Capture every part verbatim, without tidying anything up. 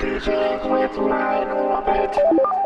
DJing with my orbit.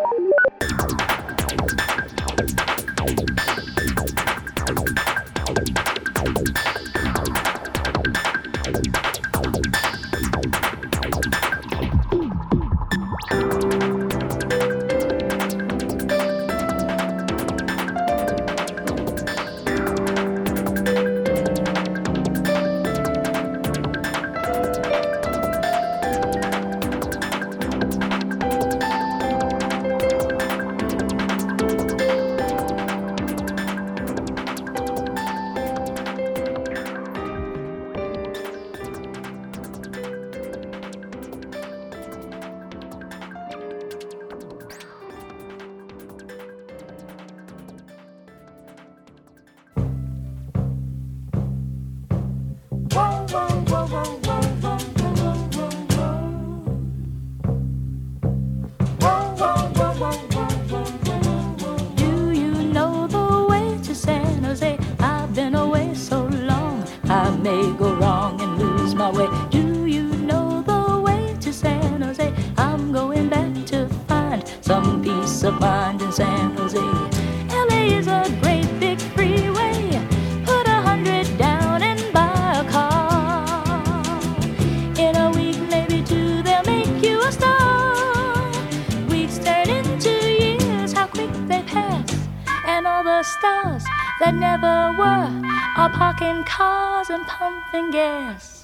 That never were are parking cars and pumping gas.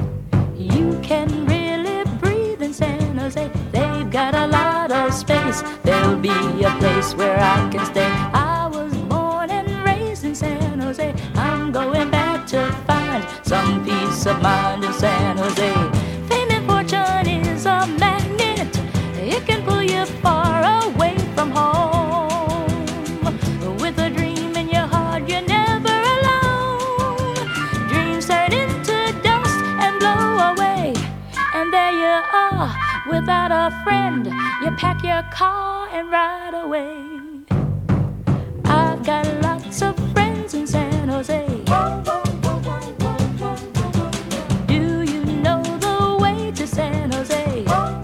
You can really breathe in San Jose. They've got a lot of space. There'll be a place where I can stay. I was born and raised in San Jose. I'm going back to find some peace of mind in San Jose. Fame and fortune is a magnet. It can pull you far away from home. With a dream in your heart, you're never alone. Dreams turn into dust and blow away. And there you are, without a friend. You pack your car and ride away. I've got lots of friends in San Jose. Do you know the way to San Jose?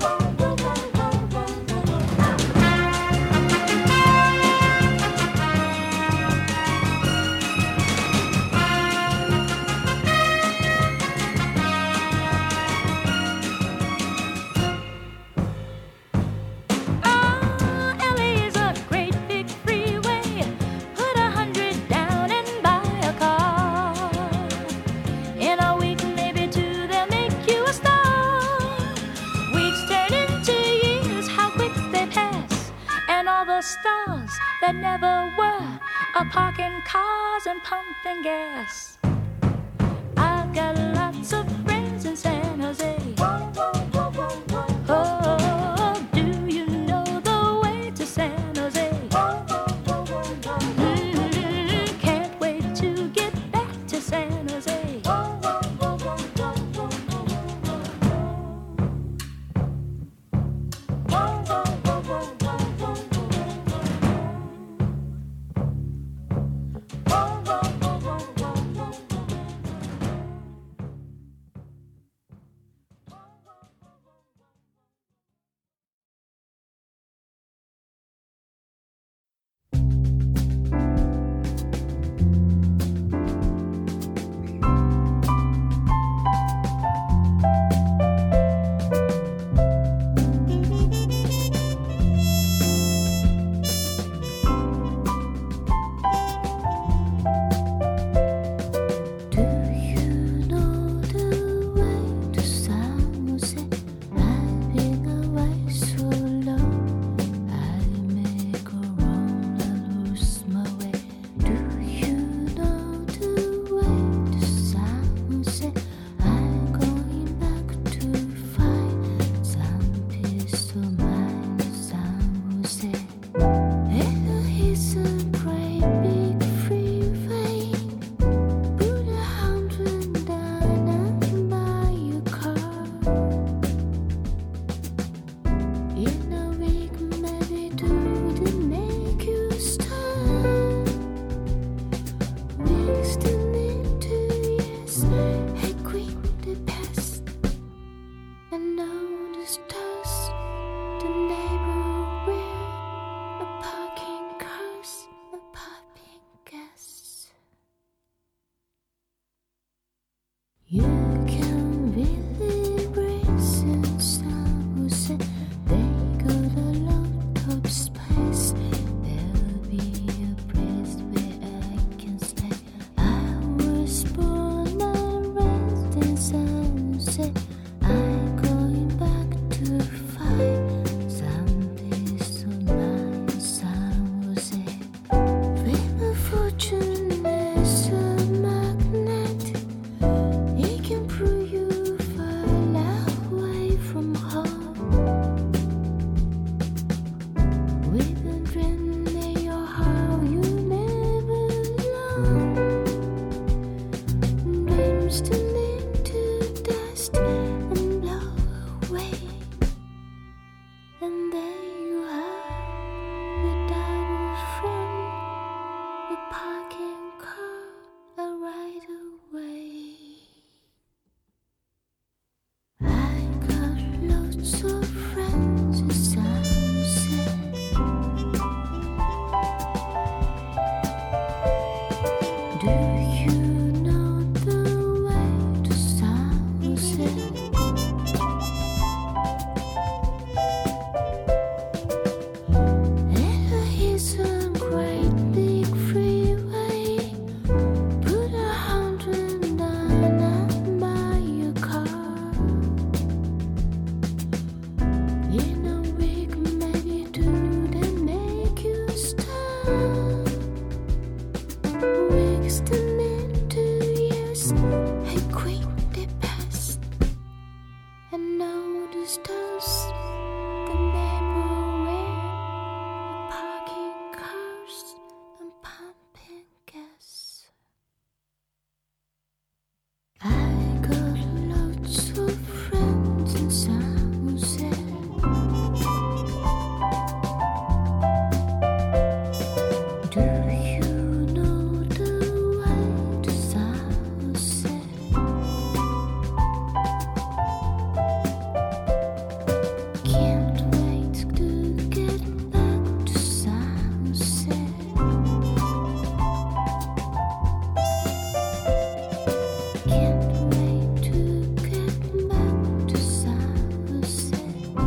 Stars that never were are parking cars and pumping gas. I've got lots of friends in San Jose. Oh, do you know the way to San Jose? Mm, can't wait to get back to San Jose. Stars noticed us, the neighborhood, parking cars and pumping gas. I got lots of friends in San Jose. Do you know the way to San Jose? Can't wait to get back to San Jose. Can't wait to get back to San Jose.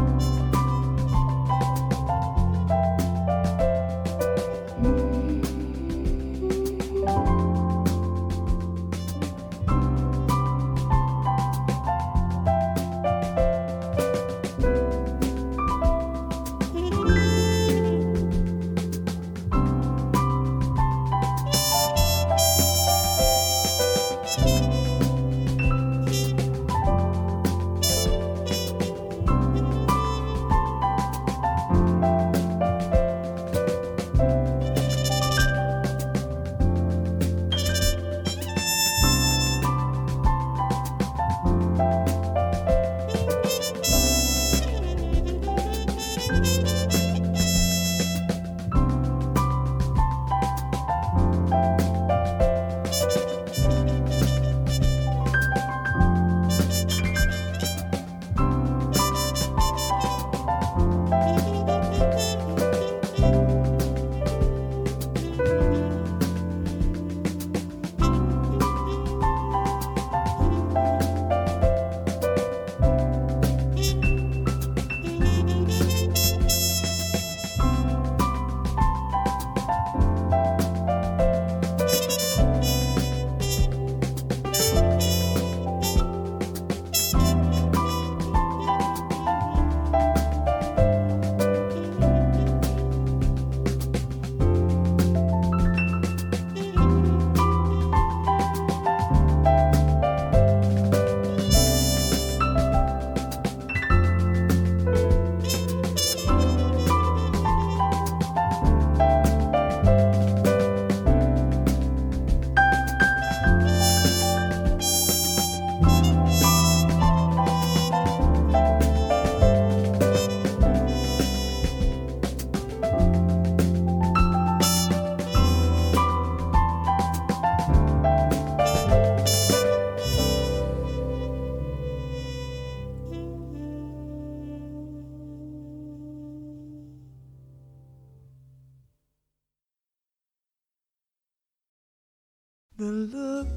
The look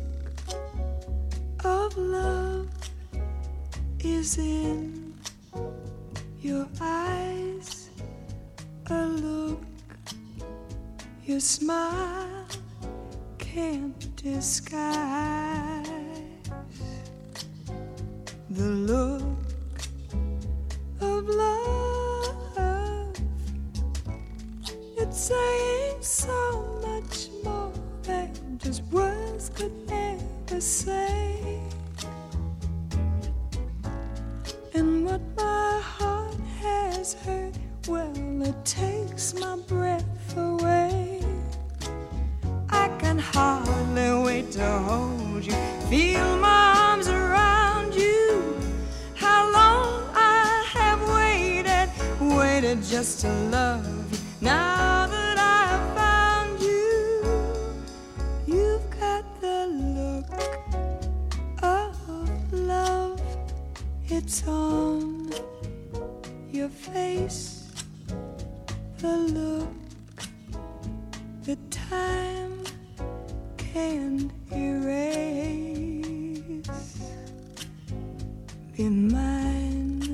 of love is in your eyes, a look your smile can't disguise. The look of love, it's saying so much more than just words could ever say. And what my heart has heard, well, it takes my breath away. I can hardly wait to hold you, feel my arms around you. How long I have waited, waited just to love you. Now that I've found you, you've got the look of love. It's on your face, the look that time can't erase. Be mine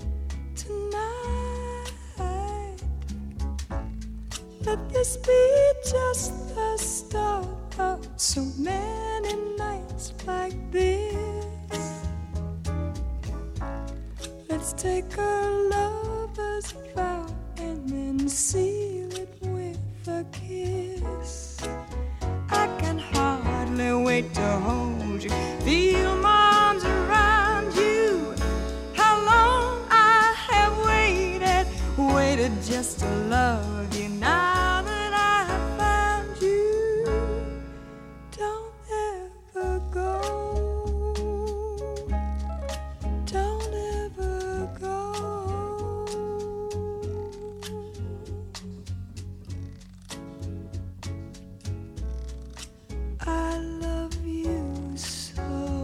tonight. Let this be just the start of so many nights like this. Let's take a lover's vow and then seal it with a kiss. I can hardly wait to hold you, feel my arms around you. How long just to love you now that I have found you. Don't ever go. Don't ever go. I love you so.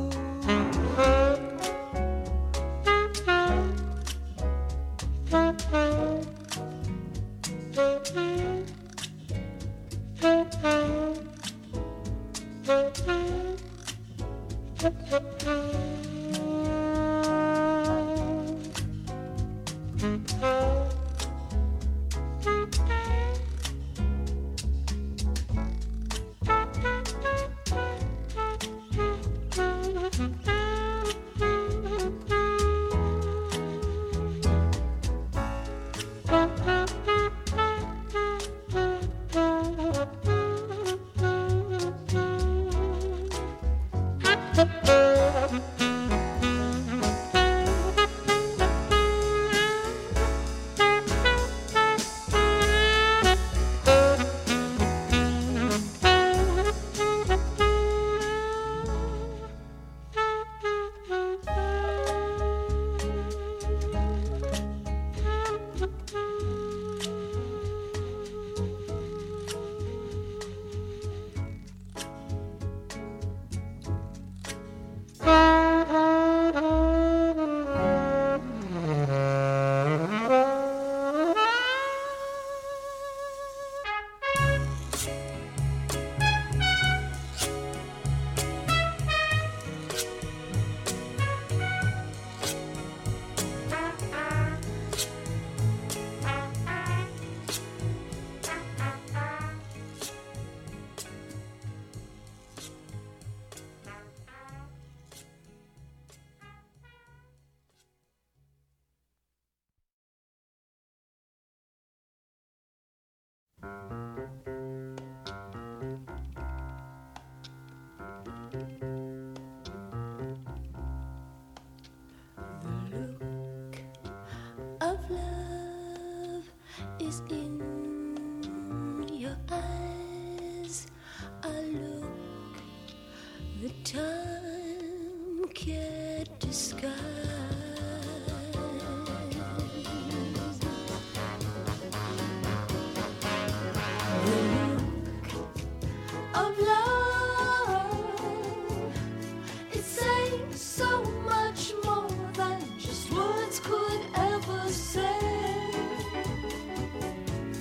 Of love is in your eyes. A look that time can't disguise. The look of love, it saying so much more than just words could ever say.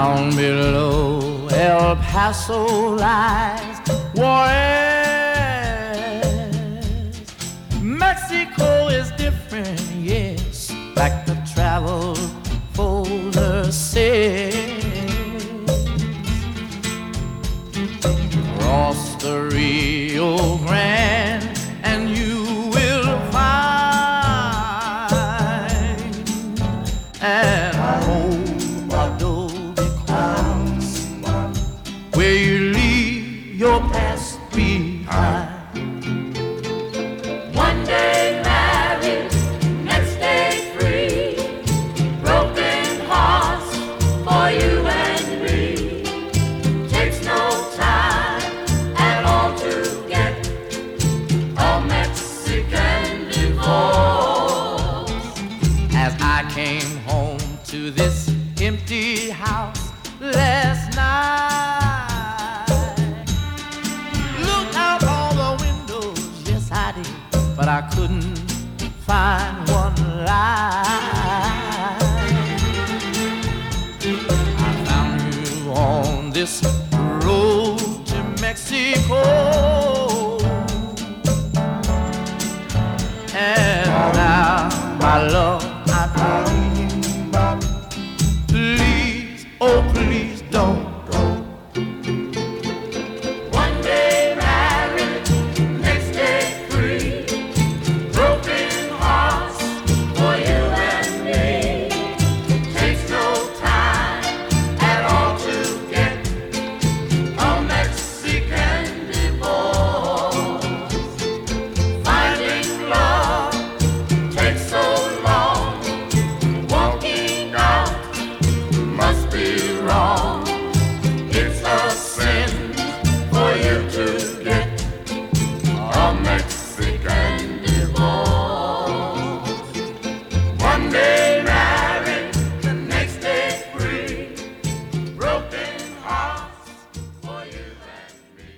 Down below El Paso lies Juarez. Mexico is different, yes, like the travel folder says. Cross the Rio Grande and you will find an old adobe house where you leave your past behind. One day married, next day free, broken hearts for you and me. Takes no time at all to get a Mexican divorce. As I came home to this empty house last night, looked out all the windows, yes I did, but I couldn't find one light. I found you on this road to Mexico, and now my love, I need you. Please, oh please don't go. One day married, next day free, broken hearts for you and me. Takes no time at all to get a Mexican divorce. Finding love takes so long. Walking out must be wrong. It's a sin for you to get a Mexican divorce. One day married, the next day free, broken hearts for you and me.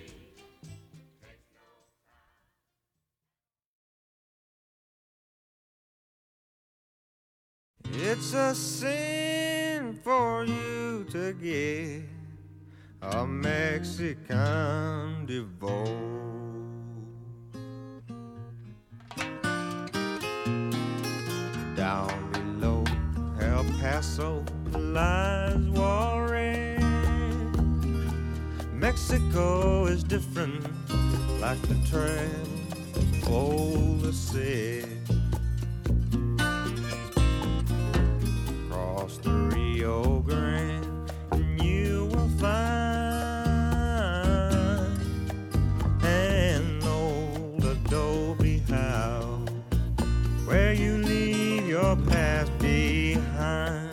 It's a sin for you to get a Mexican divorce. Down below El Paso lies Juarez. Mexico is different, like the trail folder said. Cross the Rio Grande and you will find an old adobe house where you leave your past behind.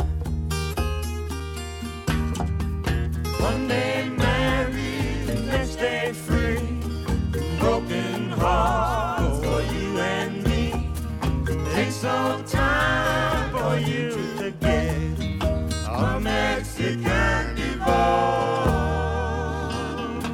One day married, the next day free, broken hearts for you and me. Takes some time for you to get a Mexican divorce.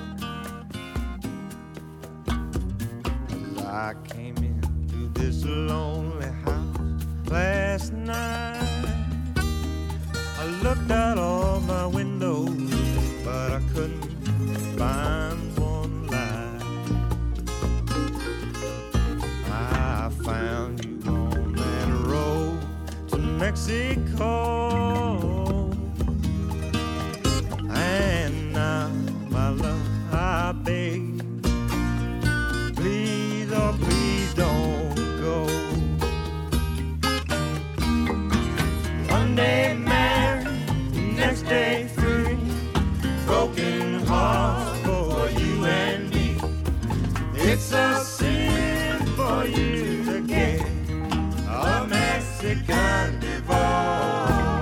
As I came into this lonely house last night, I looked out all my windows, but I couldn't find one light. I found you on that road to Mexico, and now, my love, I beg, please, oh please don't go. One day married, next day free, broken hearts for you and me. It's a sin for you to get a Mexican divorce.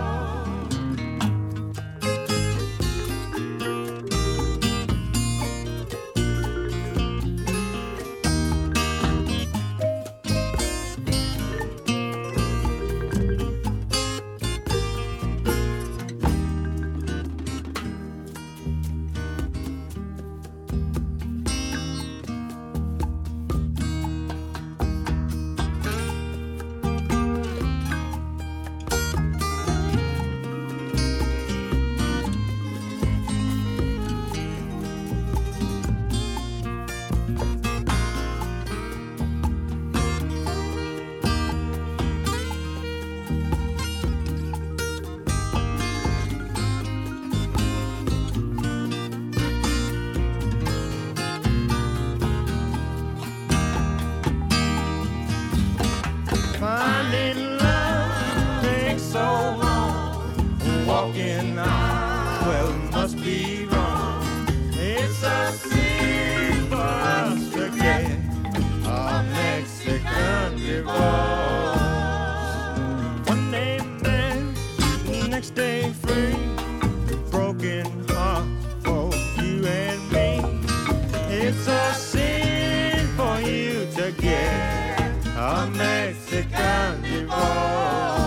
Finding love takes so long. Walking on, well, must be wrong. It's a sin for us to get a Mexican divorce. One day married, next day free. Broken heart for you and me. It's a sin for you to get a Mexican divorce.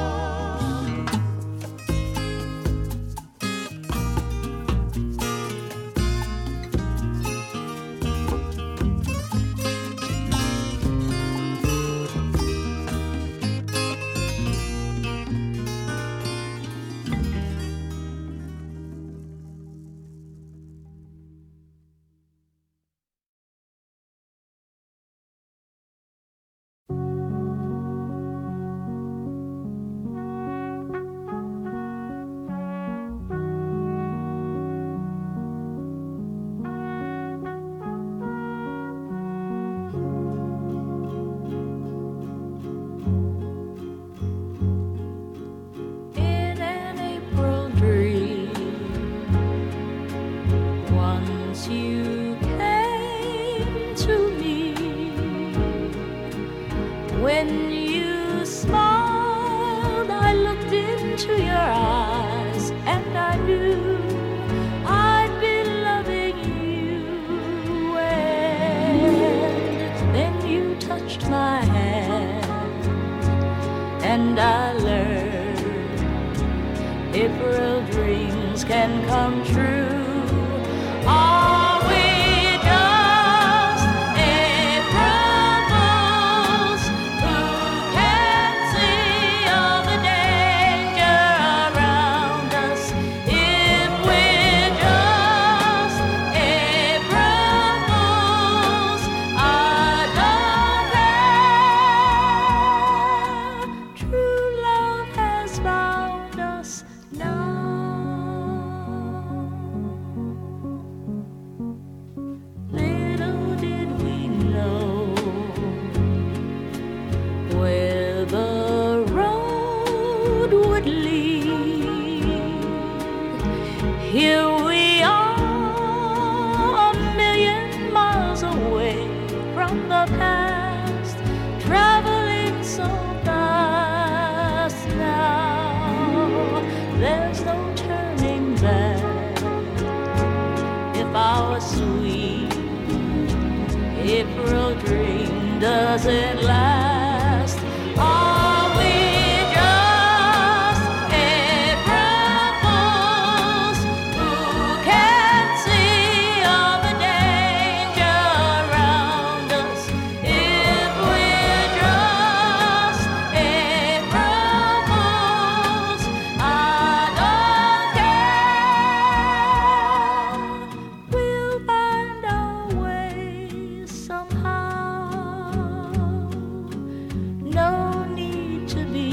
And I learned April dreams can come true. Are we just April fools who can't see all the danger around us? If we're just April fools, I don't care. True love has found us now. Little did we know where the road would lead. Here we are, a million miles away from the past, traveling so fast now. There's no turning back. If our sweet April dream doesn't last, are we just April fools who can't see all the danger around us? If we're just April fools, I don't care. We'll find our way somehow. No need to be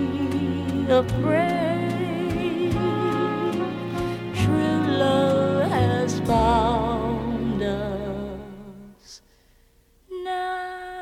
afraid. True love has found us now.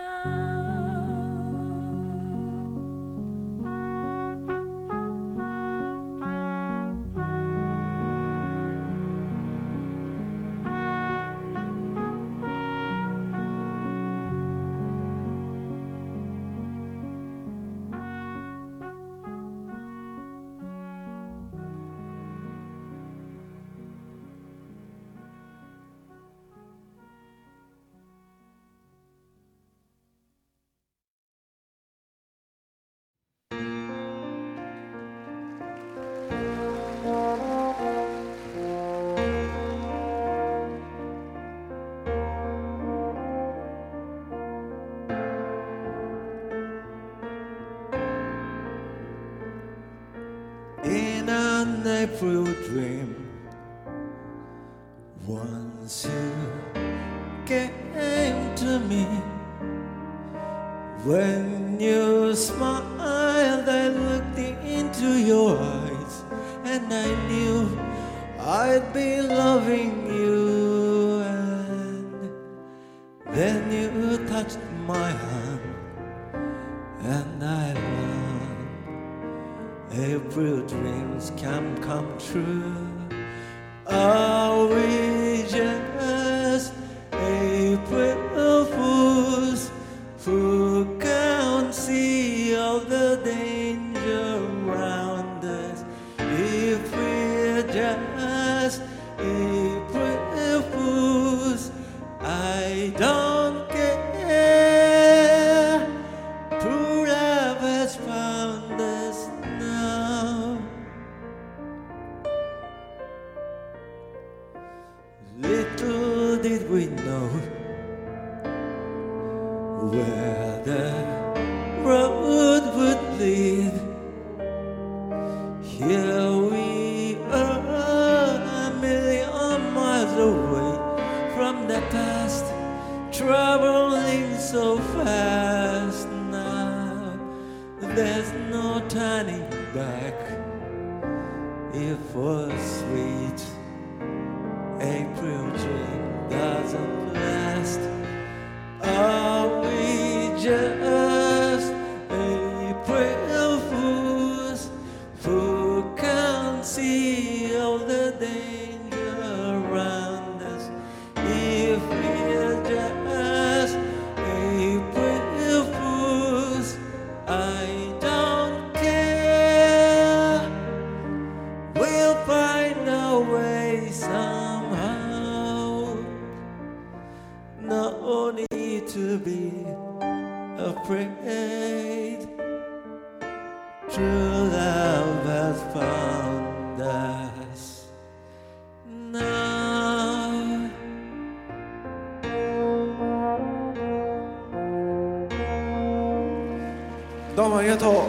In an April dream, once you came to me. When you smiled, I looked into your eyes, and I knew I'd be loving you. And then you touched my hand, and I run. April dreams can come true. Are we just April fools who can't see all the danger around us? If we're just April fools, I don't care. True love has found us now. Little did we know where the road would lead. Here we are, a million miles away from the past, traveling so fast now. There's no turning back. It was sweet. April dream doesn't last. Are we just April fools who can't see all the danger around us? If we're just April fools, I don't care. We'll find a way somehow. No need to be afraid. True love has found us now. どうもありがとう。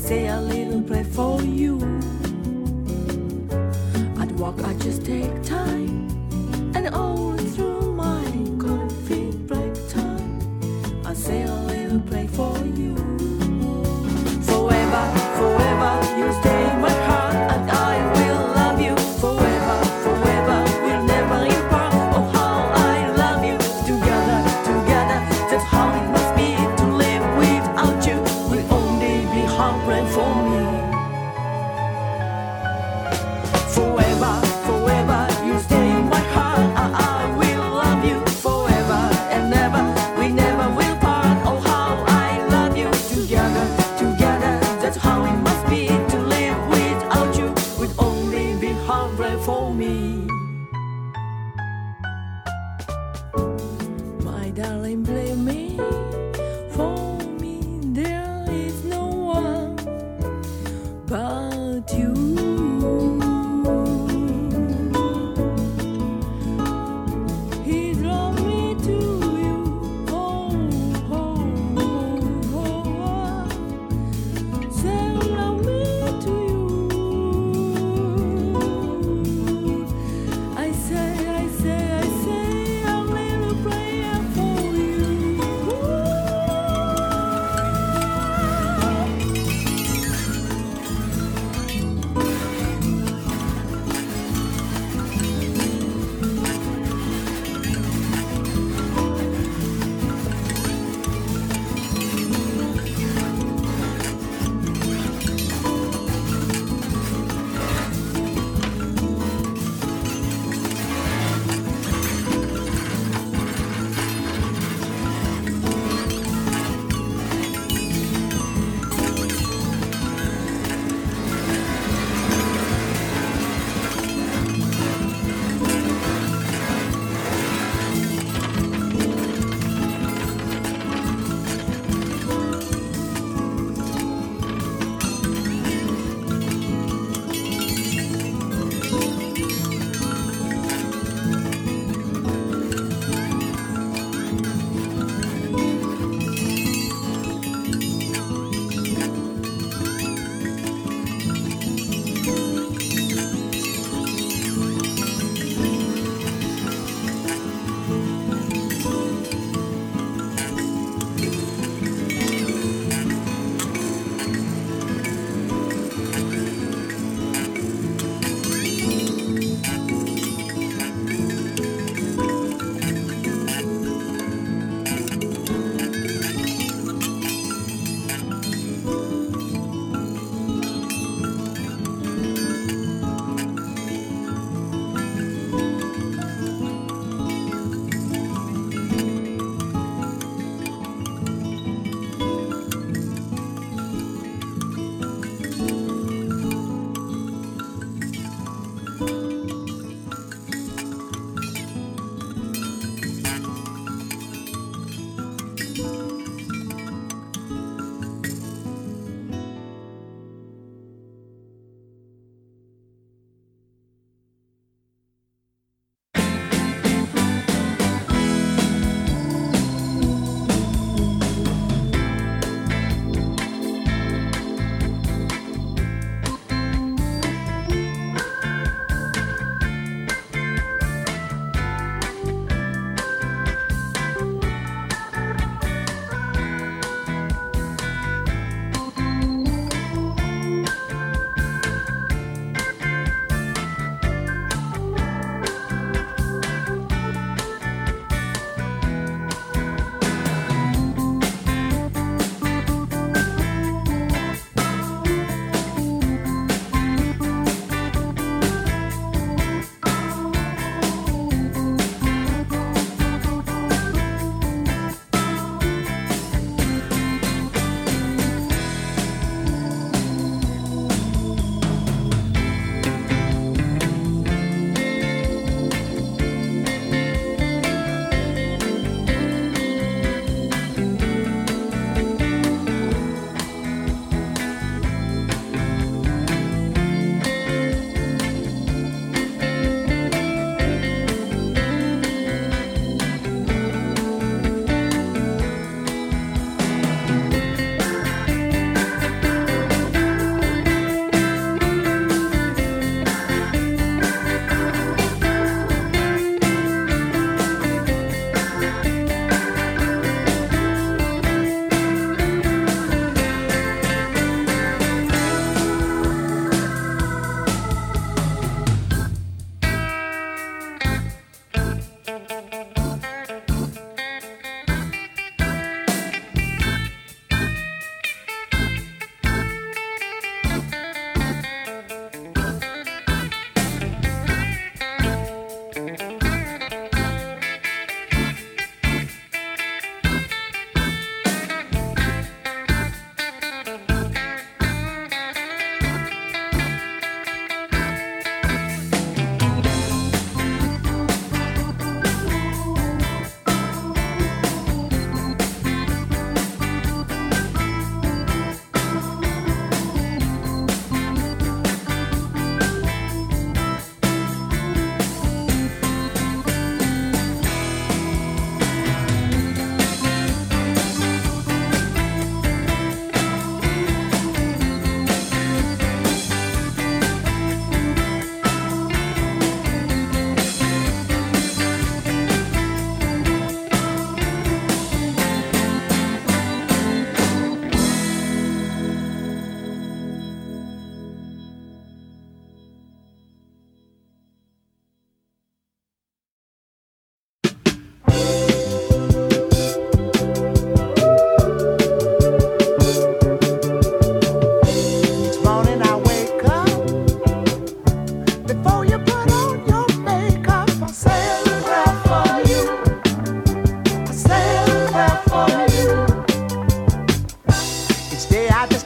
say a little prayer for you. At work I just take time, and all through my coffee break time, I say a little prayer for you. Forever, forever, you stay in my heart, and I will love you forever, forever, we'll never part. Oh, how I love you. Together, together, that's how it must be to live without you. Will only be heartbreak for me. Forever, forever, you stay in my heart, and I will love you forever and never. We never will part. Oh, how I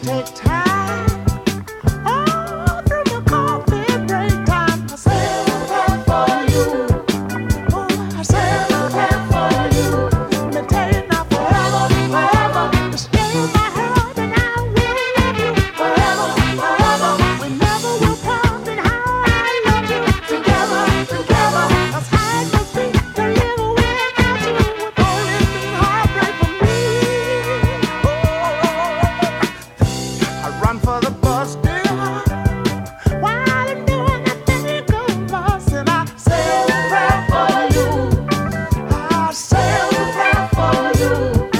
take time. Oh, through my coffee break time, I sail a prayer for you. Oh, I sail a prayer for you. Let me tell you now, forever, forever, you stay in my heart and I will love you forever, forever. We never will part in how I love you. Together, together, that's how it must be to live without you. With only me heartbreak for me. Ooh, I run for the bus, dear. While I'm doing that thing of bus, and I sail a prayer for you. I sail a prayer for you.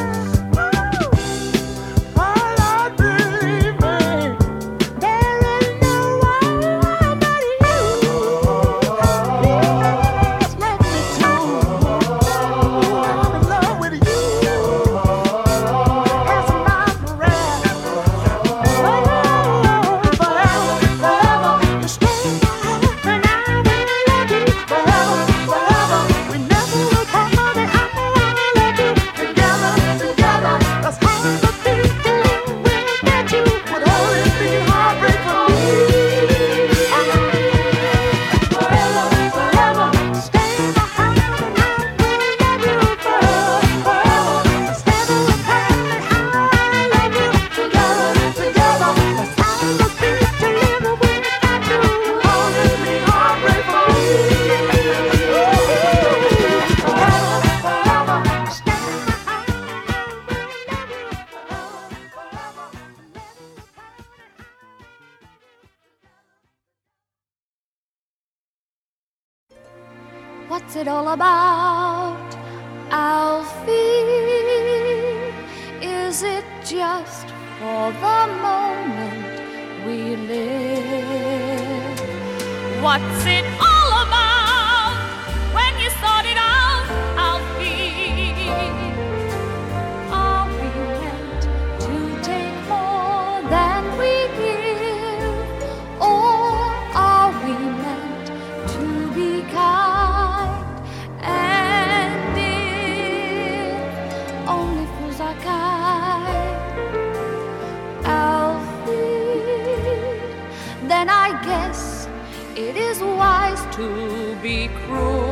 Ooh, oh Lord, believe me, there is no one but you. Please let me to. I'm in love with you. That's my prayer. Forever, forever, you stay in my heart and I will love you forever, forever. We never will part in how I love you. Together, together, that's how it must be to live without you. Would only be heartbreak for me. Forever, forever, stay in my heart and I will love you forever, forever. Let's never will part in how I love you. Together, together, that's how it must be to live without you. Would only be heartbreak for me. Forever, forever, stay in my heart and I will love you forever, forever. What's it all about, Alfie? Is it just for the moment we live? What's it all about when you sort it out, Alfie? Are we meant to take more than we give? Or are we meant to be kind? And if only fools are kind, Alfie, then I guess it is wise to be cruel.